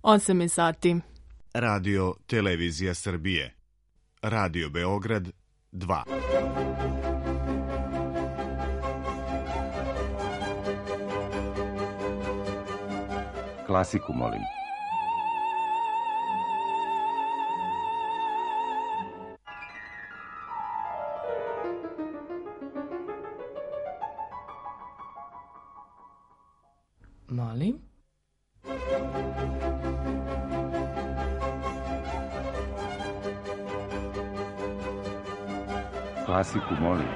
8 je sati. Radio Televizija Srbije. Radio Beograd 2. Klasiku, molim. Molim? Klasiku, molim.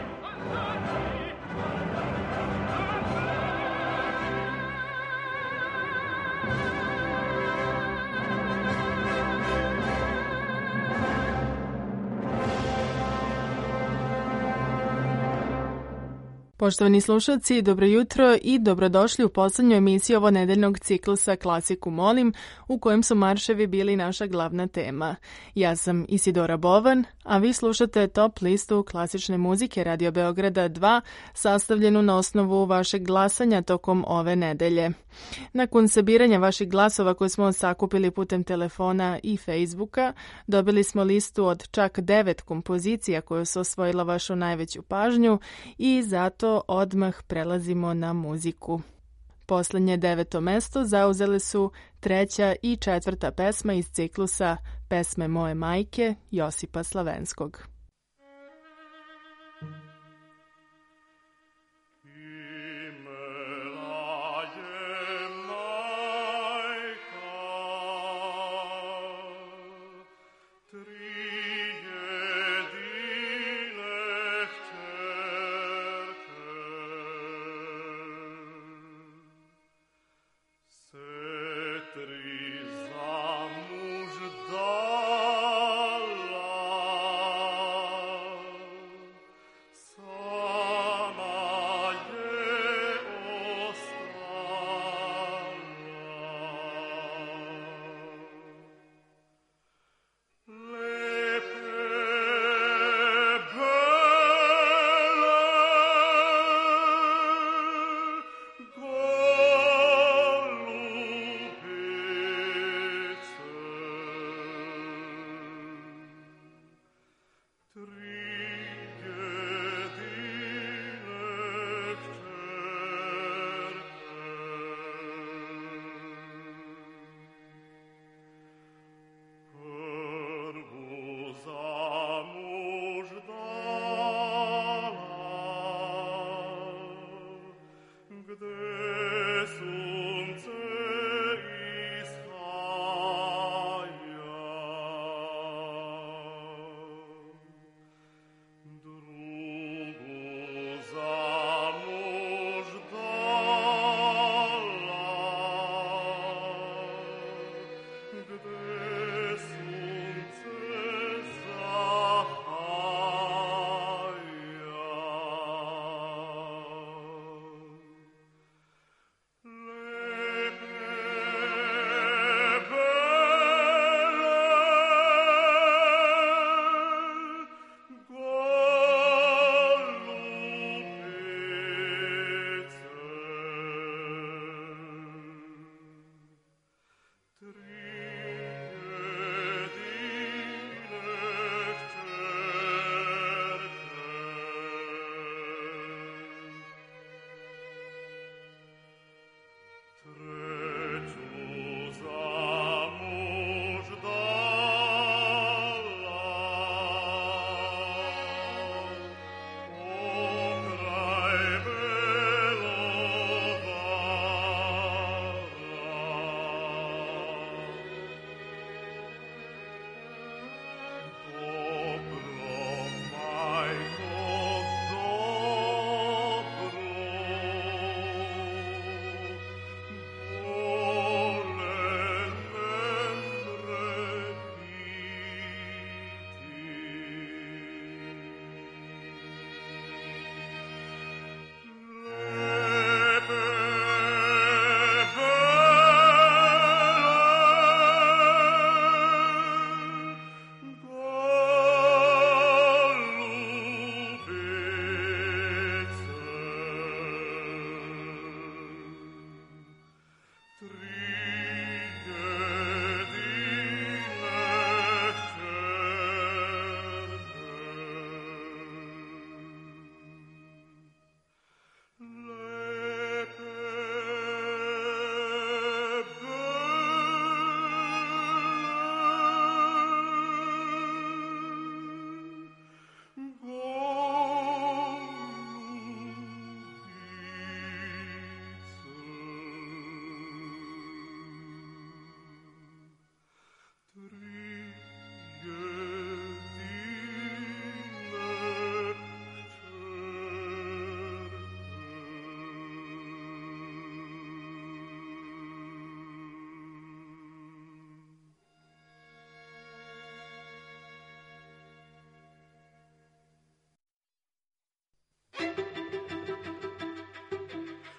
Poštovani slušalci, dobro jutro i dobrodošli u poslednju emisiju ovo nedeljnog ciklusa Klasiku molim, u kojem su marševi bili naša glavna tema. Ja sam Isidora Bovan, a vi slušate top listu klasične muzike Radio Beograda 2, sastavljenu na osnovu vašeg glasanja tokom ove nedelje. Nakon sabiranja vaših glasova koje smo sakupili putem telefona i Facebooka, dobili smo listu od čak 9 kompozicija koje su osvojila vašu najveću pažnju i zato odmah prelazimo na muziku. Poslednje 9. mesto zauzele su 3. i 4. pesma iz ciklusa Pesme moje majke Josipa Slavenskog.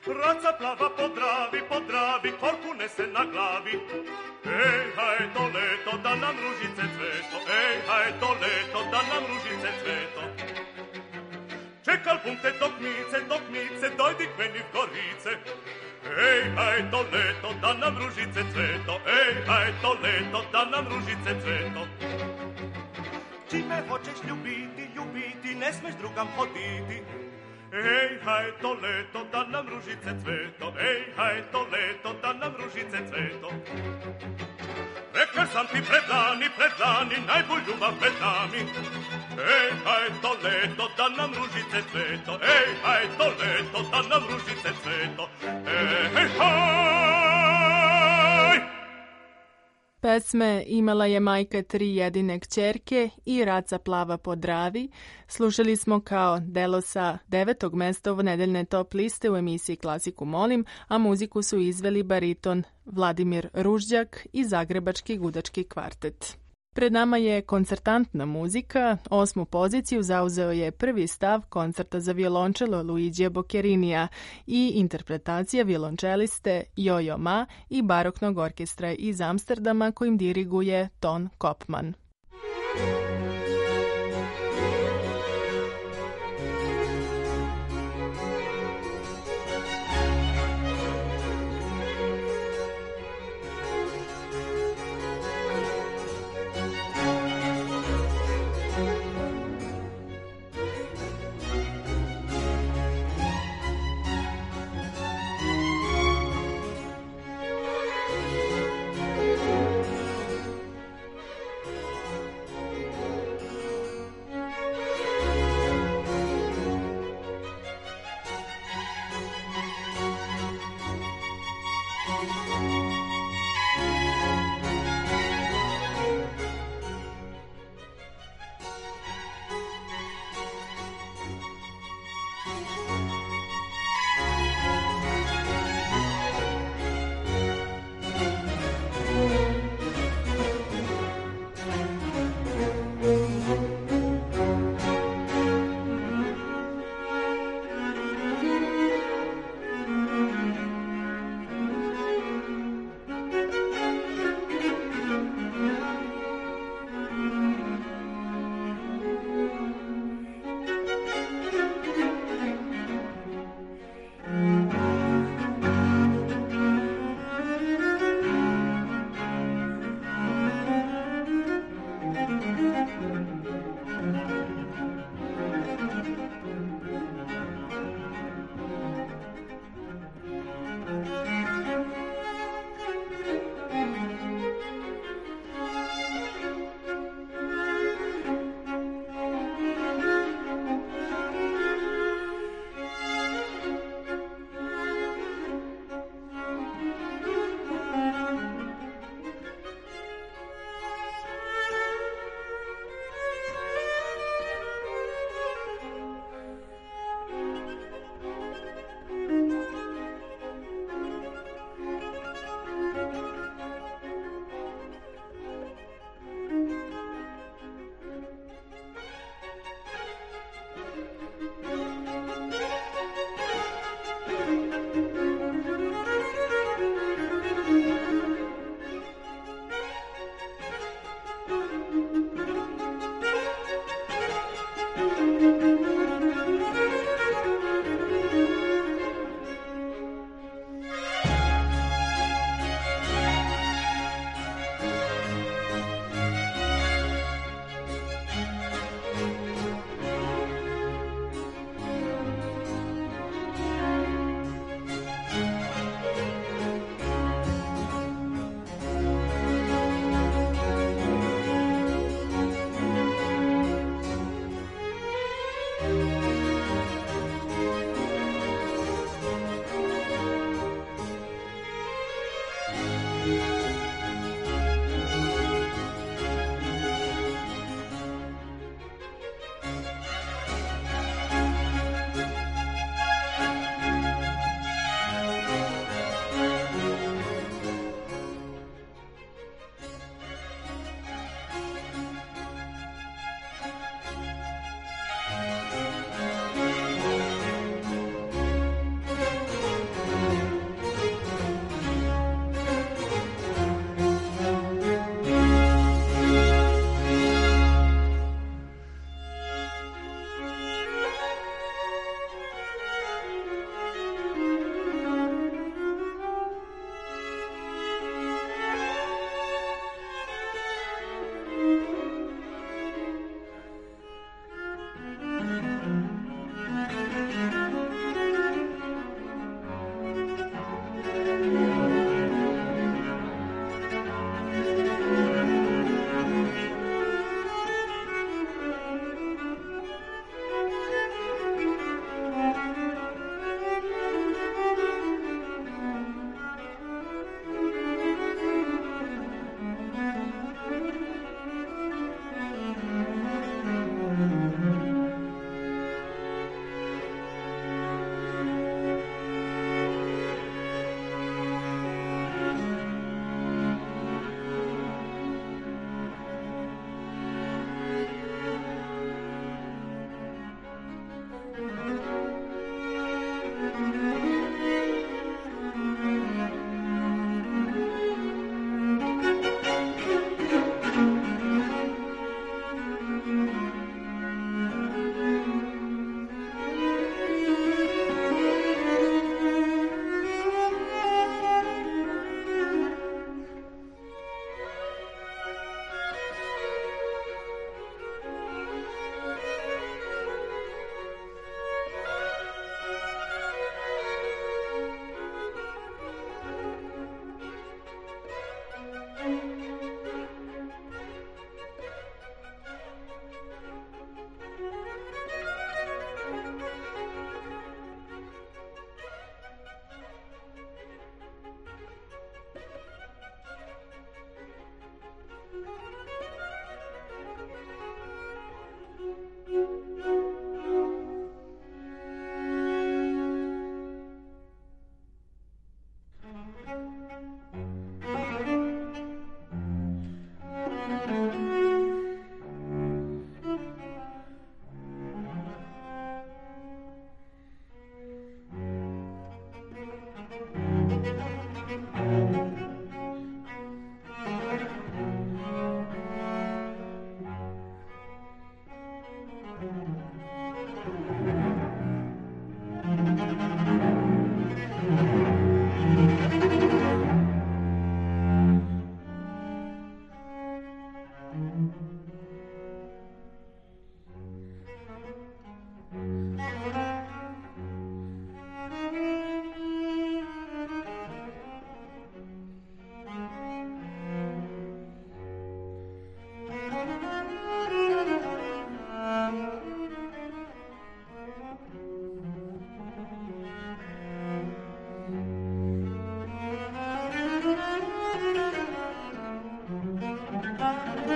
Raca plava po Dravi, korku nese na glavi. Ej, haj, to leto, da nam ružice cveto. Ej, haj, to leto, da nam ružice cveto. Čekal bum te dok mice, dojdi k meni v Gorice. Ej, haj, to leto, da nam ružice cveto. Ej, haj, to leto, da nam ružice cveto. Čime hoćeš ljubiti, ne smeš drugam hoditi. Ej, haj, to leto, da nam ružice cveto. Ej, haj, to leto, da nam ružice cveto. Rekao sam ti pred lani, najbolj ljubav pred nami. Ej, haj, to leto, da nam ružice cveto. Ej, haj, to leto, da nam ružice cveto. Ej, haj! Pesme Imala je majka 3 jedine kćerke i Raca plava po Dravi slušali smo kao delo sa 9. mesta ovonedeljne top liste u emisiji Klasiku molim, a muziku su izveli bariton Vladimir Ružđak i Zagrebački gudački kvartet. Pred nama je koncertantna muzika. 8. poziciju zauzeo je prvi stav koncerta za violončelo Luigija Bocchettinija i interpretacija violončeliste Jojo Ma i baroknog orkestra iz Amsterdama kojim diriguje Ton Kopman.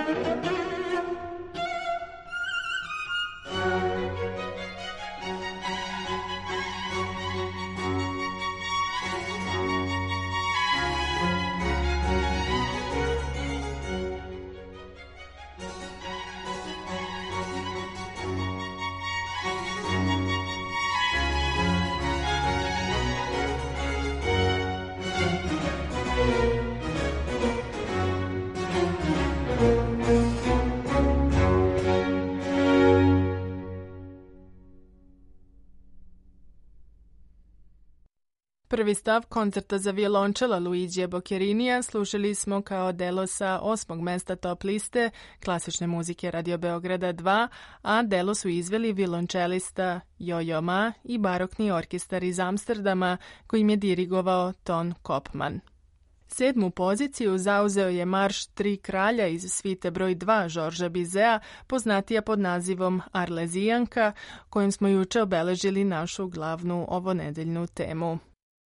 Prvi stav koncerta za violončela Luigija Boccherinija slušali smo kao delo sa 8. mesta top liste klasične muzike Radio Beograda 2, a delo su izveli violončelista Jojo Ma i barokni orkestar iz Amsterdama kojim je dirigovao Ton Kopman. 7. poziciju zauzeo je marš Tri kralja iz svite broj 2 Žorža Bizea, poznatija pod nazivom Arlezijanka, kojim smo juče obeležili našu glavnu ovonedeljnu temu.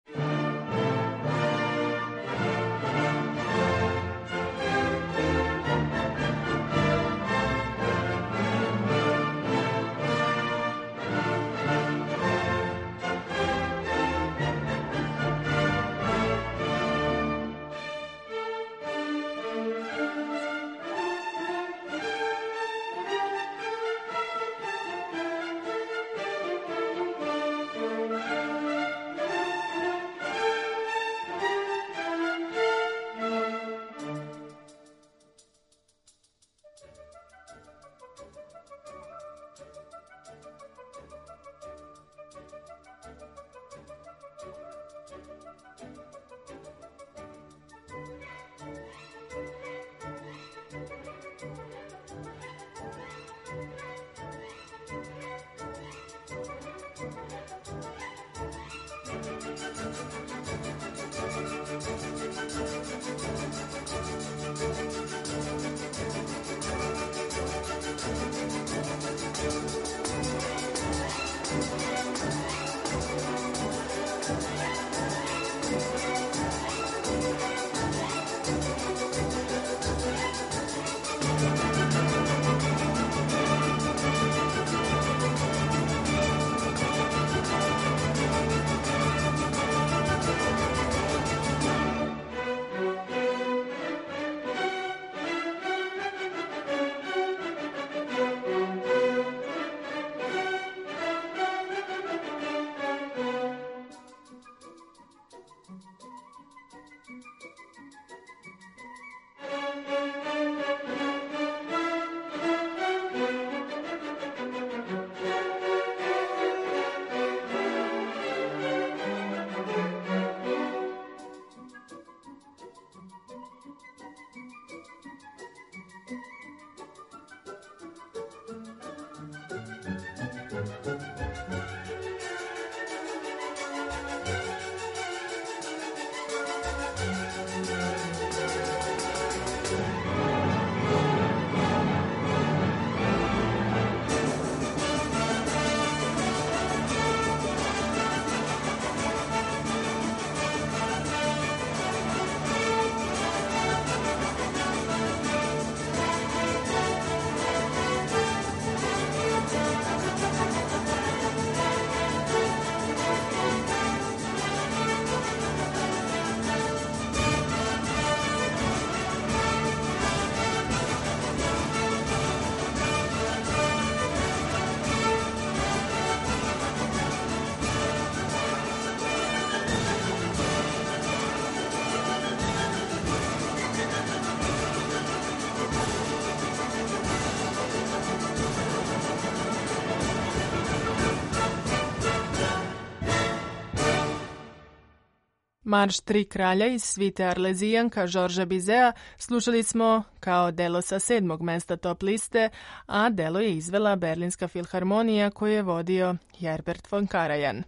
Marš Tri kralja iz svite Arlezijanka Žorža Bizea slušali smo kao delo sa 7. mesta top liste, a delo je izvela Berlinska filharmonija koju je vodio Herbert von Karajan.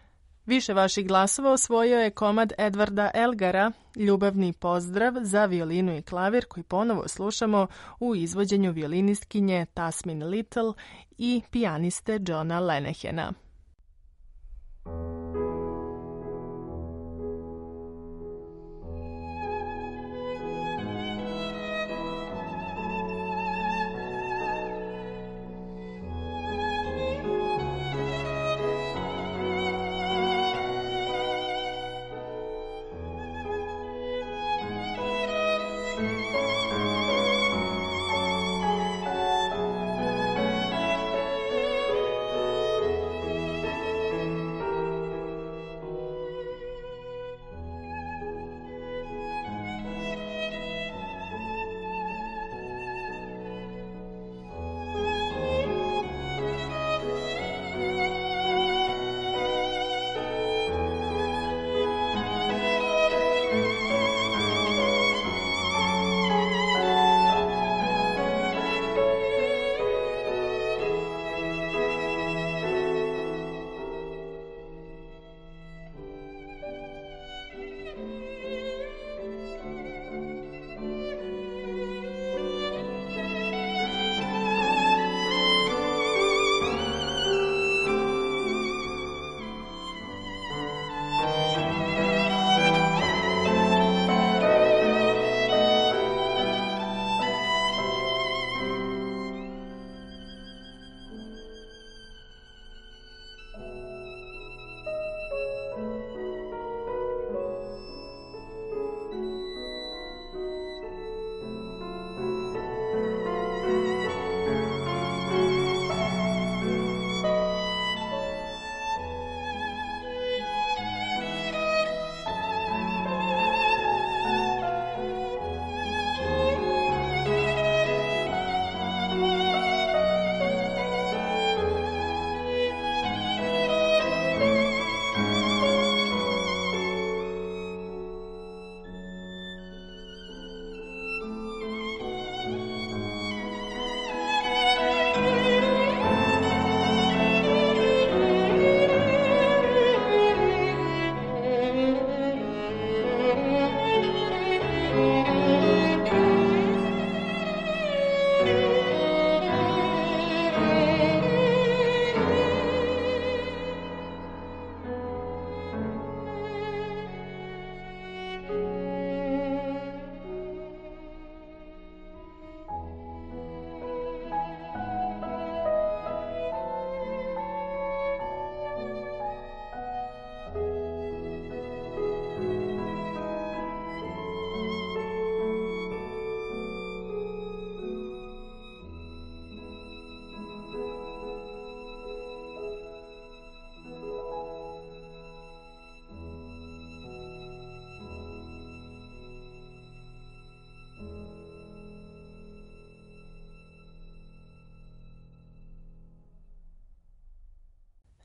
Više vaših glasova osvojio je komad Edvarda Elgara, Ljubavni pozdrav za violinu i klavir, koji ponovo slušamo u izvođenju violinistkinje Tasmin Little i pijaniste Johna Lenehena.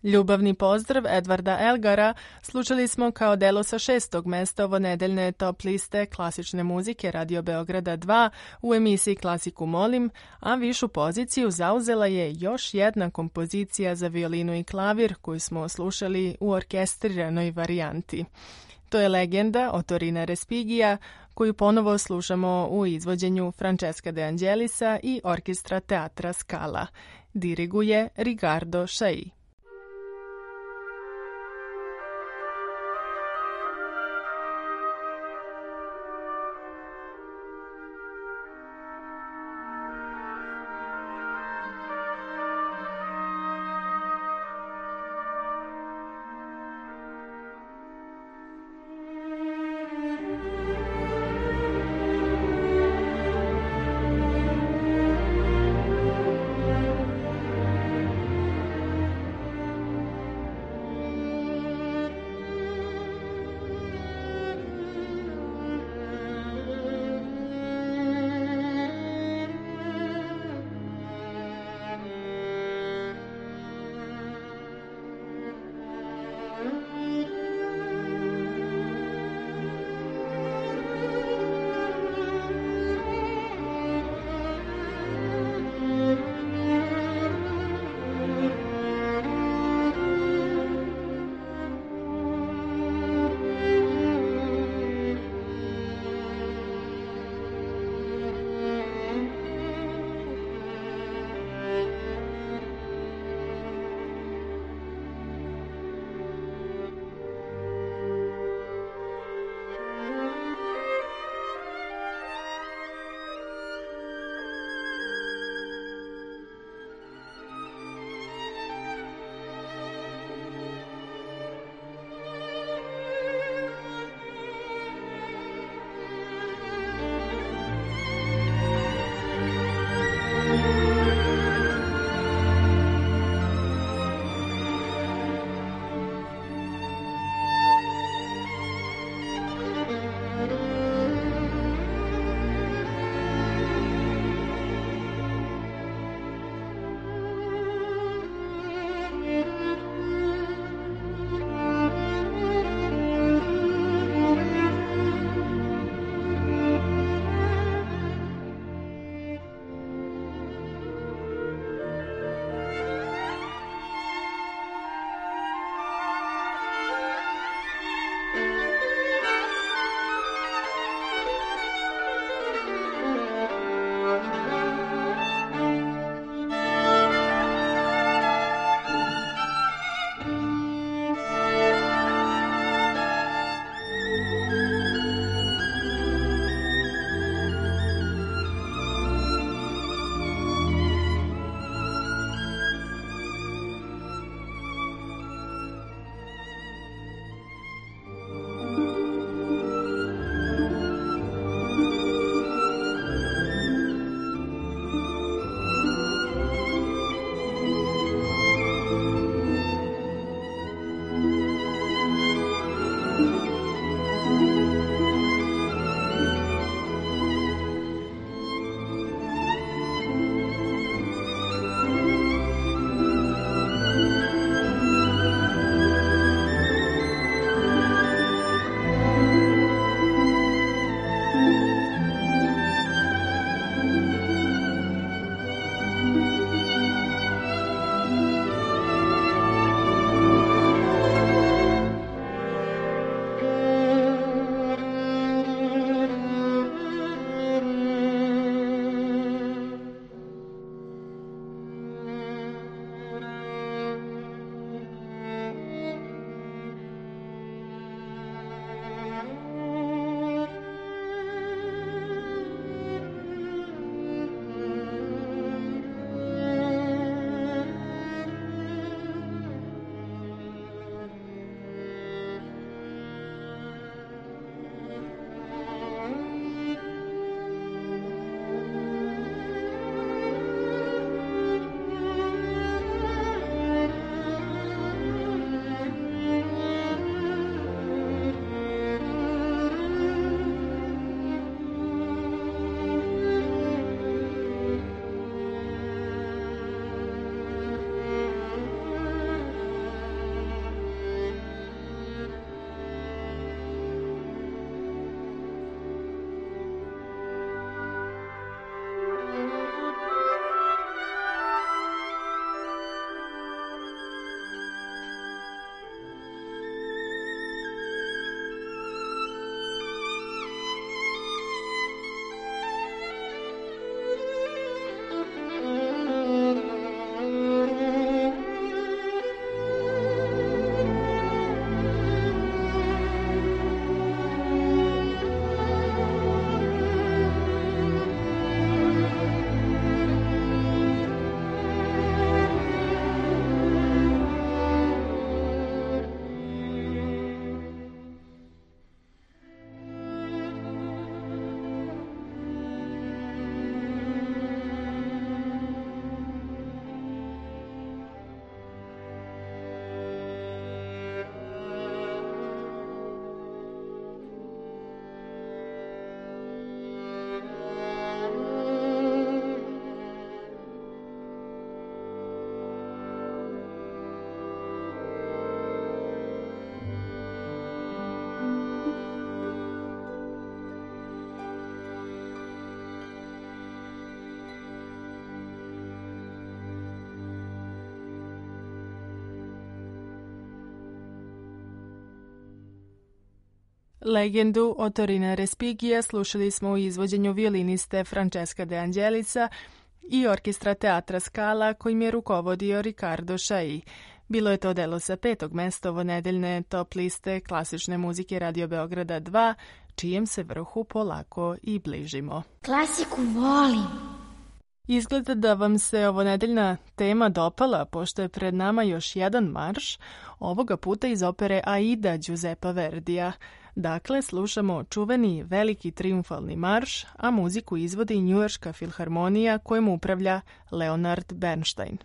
Ljubavni pozdrav Edvarda Elgara slušali smo kao delo sa 6. mesta ovonedeljne top liste klasične muzike Radio Beograda 2 u emisiji Klasiku molim, a višu poziciju zauzela je još jedna kompozicija za violinu i klavir koju smo slušali u orkestriranoj varijanti. To je legenda Otorina Respigija, koju ponovo slušamo u izvođenju Francesca De Angelisa i orkestra Teatra Scala. Diriguje Ricardo Chailly. Legendu Otorina Respigija slušali smo u izvođenju violiniste Francesca De Angelica i orkestra Teatra Scala kojim je rukovodio Ricardo Chailly. Bilo je to delo sa 5. mesta ovonedeljne top liste klasične muzike Radio Beograda 2, čijem se vrhu polako i bližimo. Klasiku volim. Izgleda da vam se ovonedeljna tema dopala, pošto je pred nama još jedan marš, ovoga puta iz opere Aida Giuseppa Verdija. Dakle, slušamo čuveni veliki triumfalni marš, a muziku izvodi Njujorška filharmonija kojom upravlja Leonard Bernstein.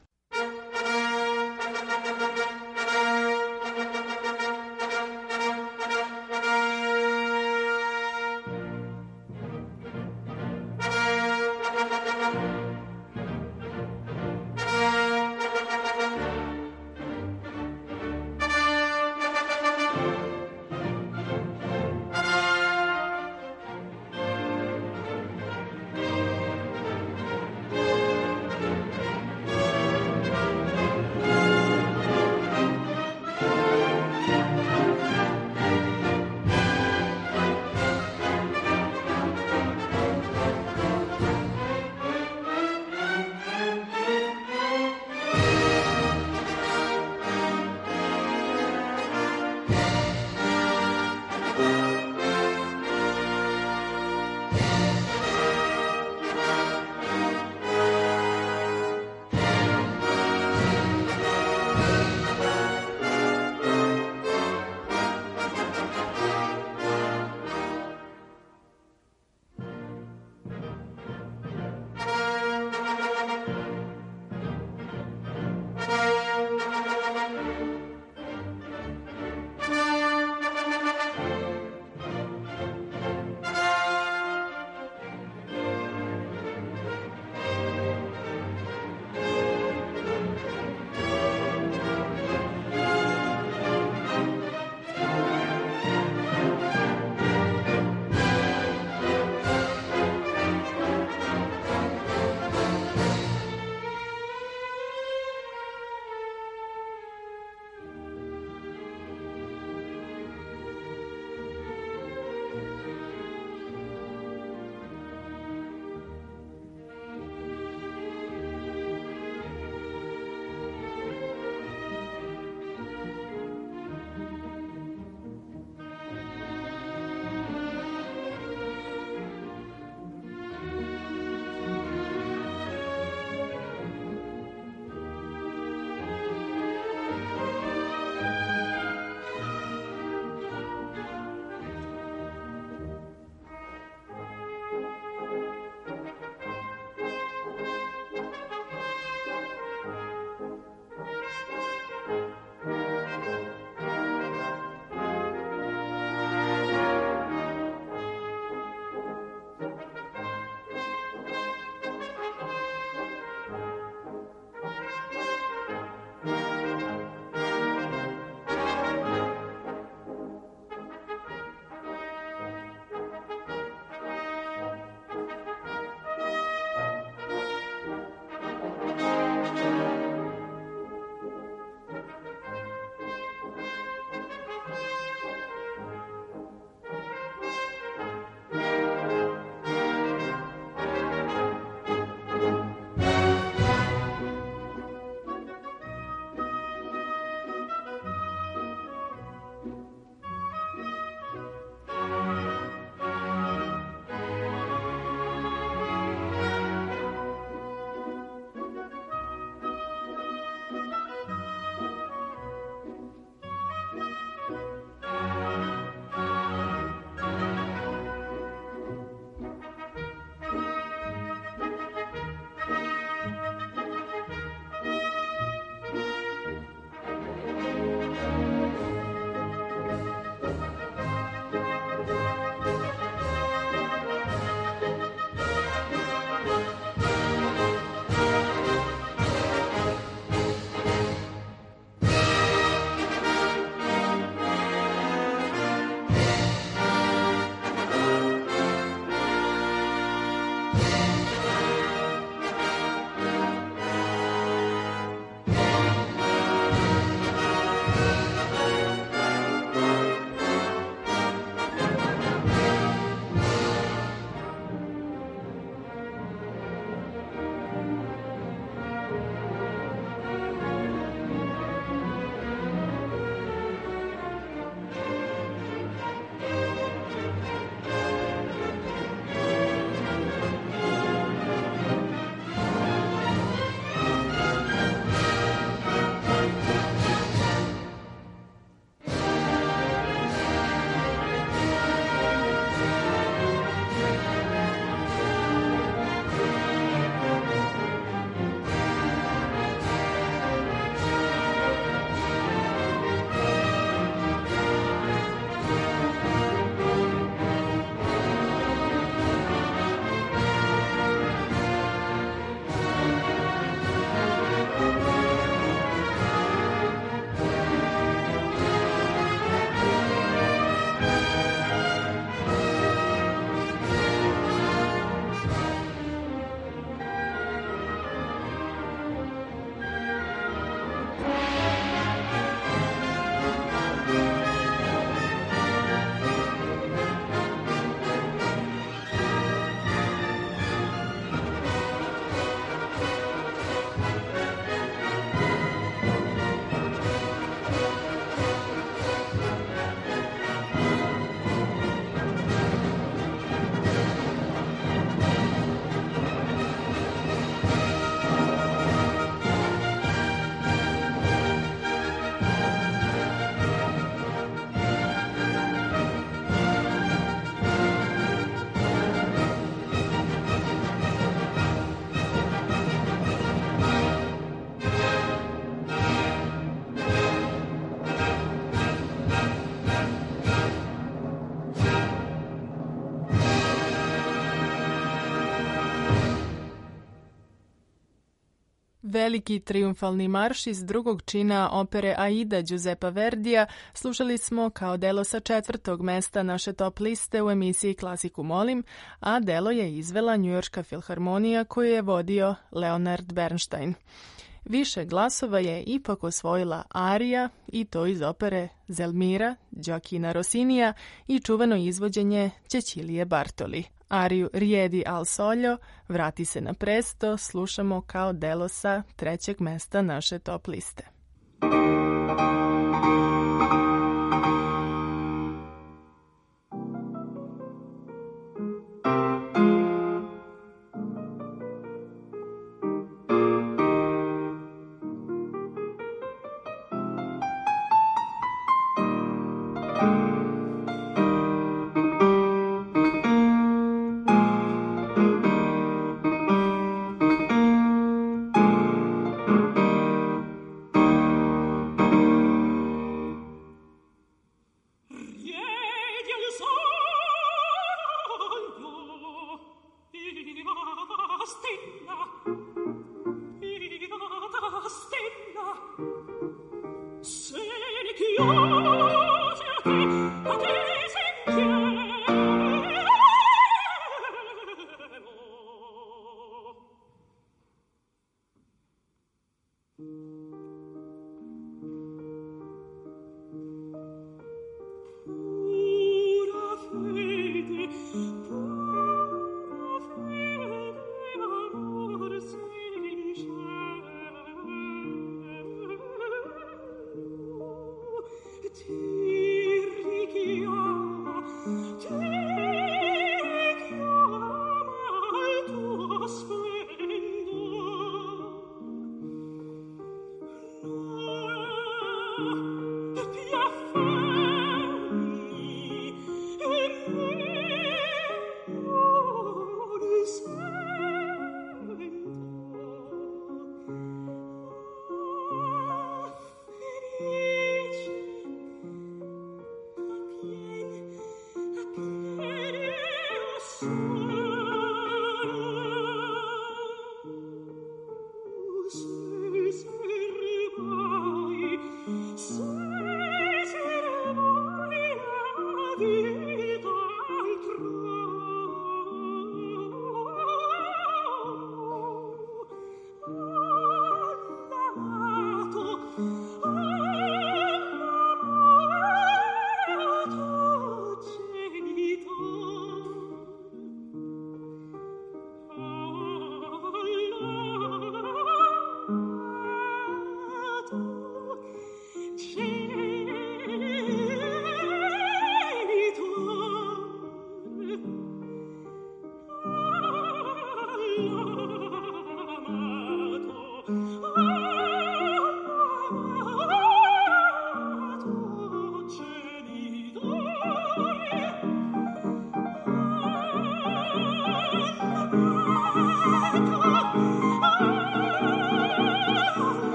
Veliki triumfalni marš iz drugog čina opere Aida Giuseppa Verdija slušali smo kao delo sa 4. mesta naše top liste u emisiji Klasiku molim, a delo je izvela Njujorška filharmonija koju je vodio Leonard Bernstein. Više glasova je ipak osvojila arija, i to iz opere Zelmira Gioachina Rossinija i čuveno izvođenje Cecilije Bartoli. Ariju Riedi al Soglio, Vrati se na presto, slušamo kao delo sa 3. mesta naše top liste.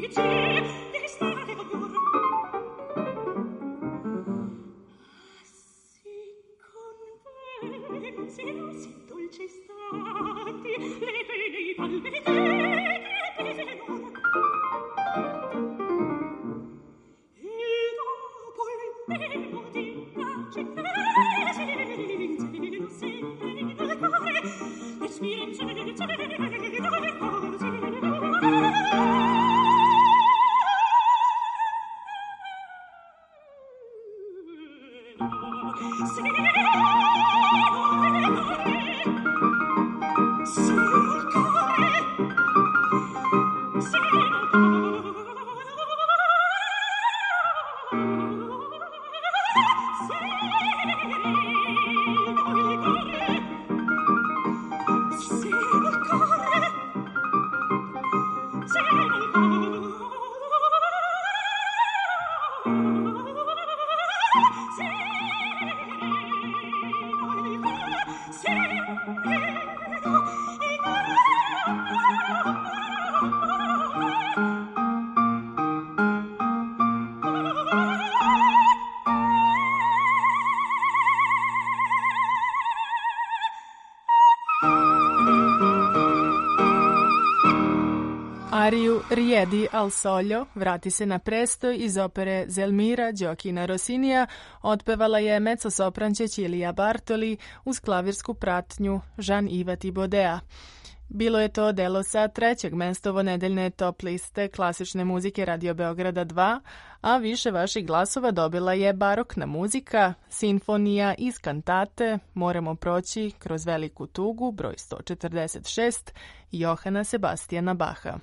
Ariju Riedi al Solio, Vrati se na prestoj iz opere Zelmira Gioachina Rossinija, otpevala je mezzosopran Cecilia Bartoli uz klavirsku pratnju Jean-Yves Thibaudeja. Bilo je to delo sa trećeg mesta ovonedeljne top liste klasične muzike Radio Beograda 2, a više vaših glasova dobila je barokna muzika, sinfonija iz kantate Moramo proći kroz veliku tugu, broj 146, Johana Sebastijana Baha.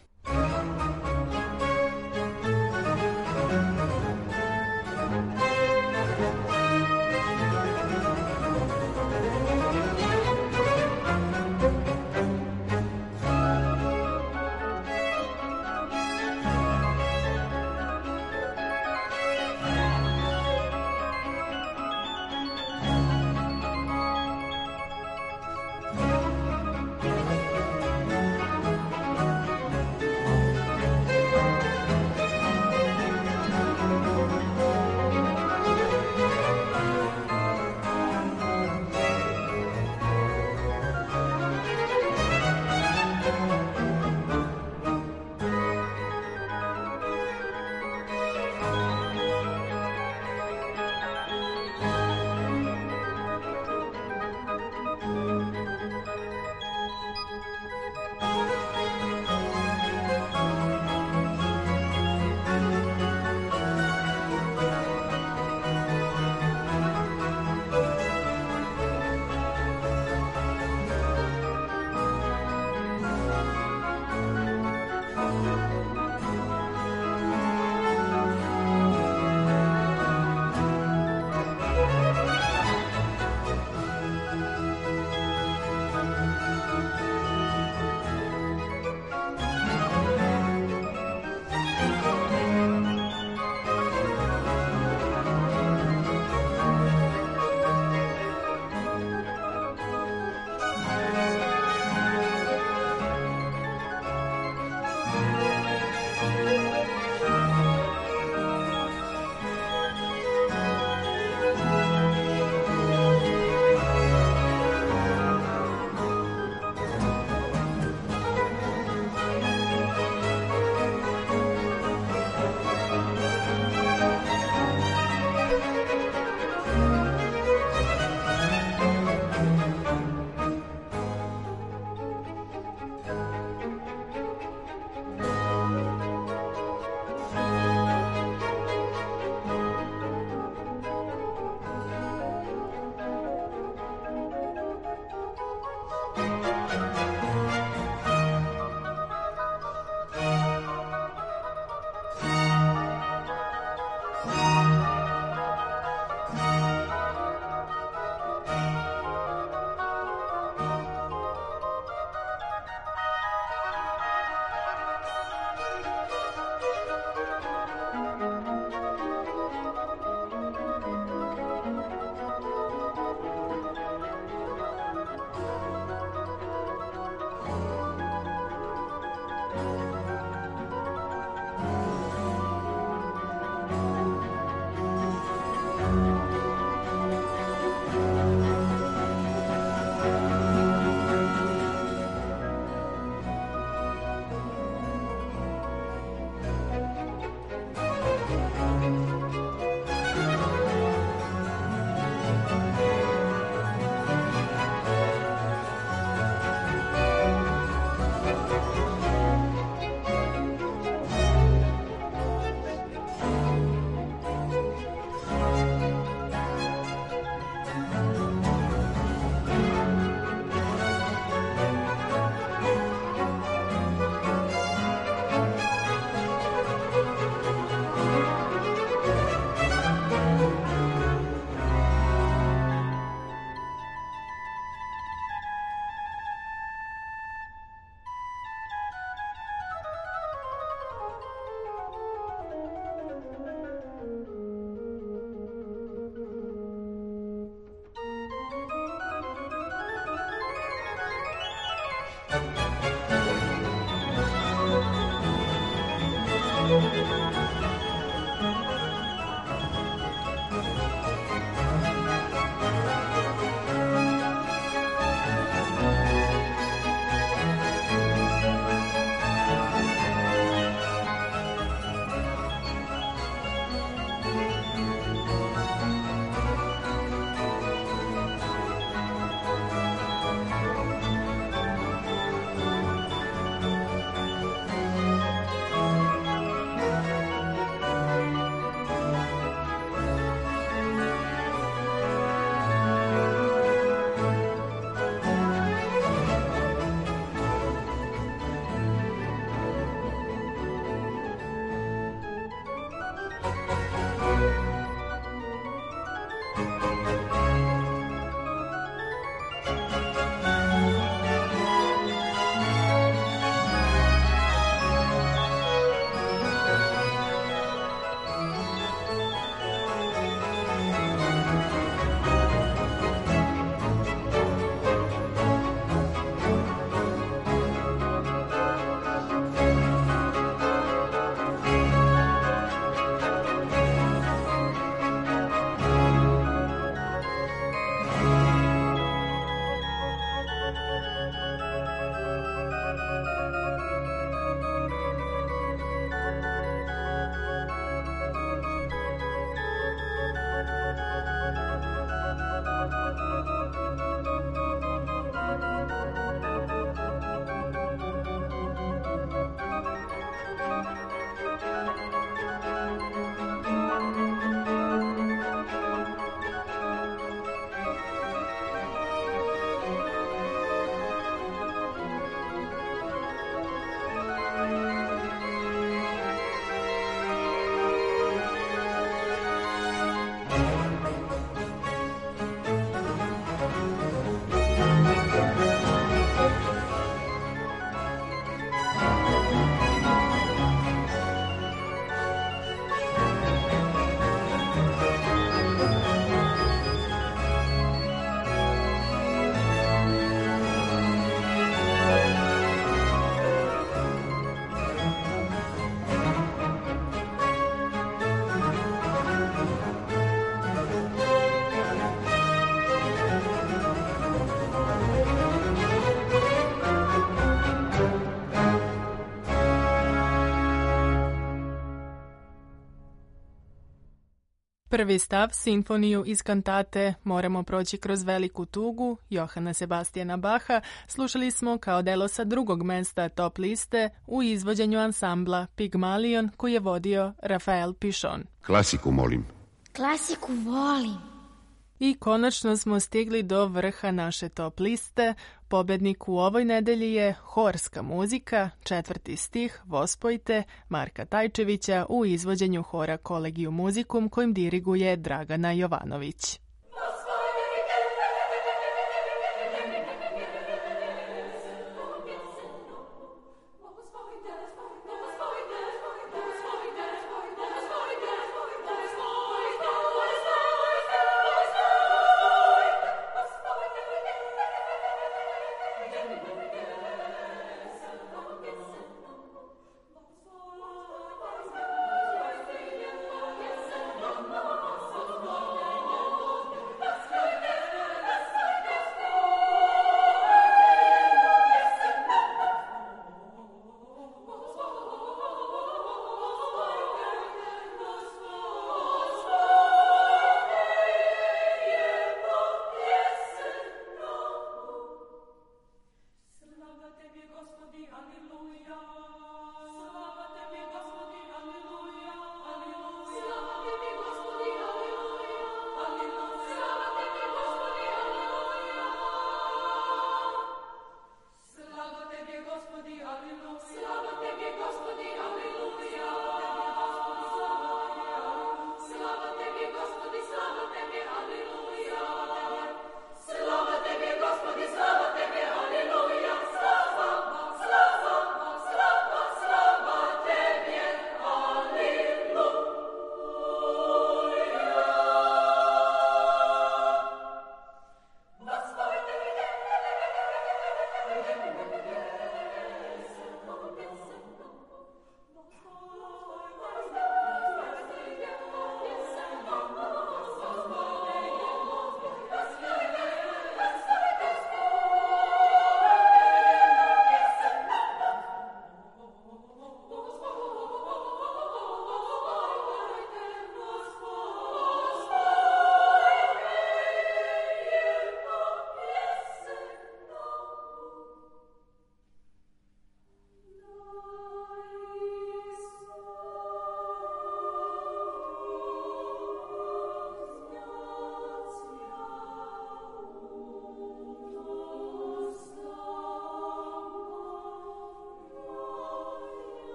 Prvi stav, simfoniju iz kantate Moramo proći kroz veliku tugu Johana Sebastijana Baha, slušali smo kao delo sa drugog mesta top liste u izvođenju ansambla Pygmalion koji je vodio Rafael Pichon. Klasiku molim. Klasiku volim. I konačno smo stigli do vrha naše top liste. Pobednik u ovoj nedelji je horska muzika, 4. stih Vospojte Marka Tajčevića u izvođenju hora Collegium Musicum kojim diriguje Dragana Jovanović.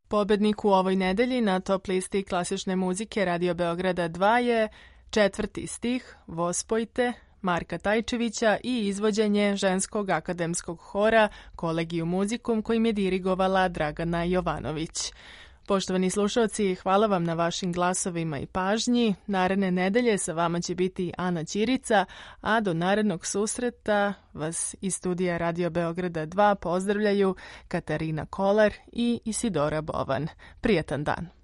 Pobednik u ovoj nedelji na top listi klasične muzike Radio Beograda 2 je 4. stih Vospojte Marka Tajčevića i izvođenje ženskog akademskog hora Collegium Musicum kojim je dirigovala Dragana Jovanović. Poštovani slušalci, hvala vam na vašim glasovima i pažnji. Naredne nedelje sa vama će biti Ana Ćirica, a do narednog susreta vas iz studija Radio Beograda 2 pozdravljaju Katarina Kolar i Isidora Bovan. Prijatan dan!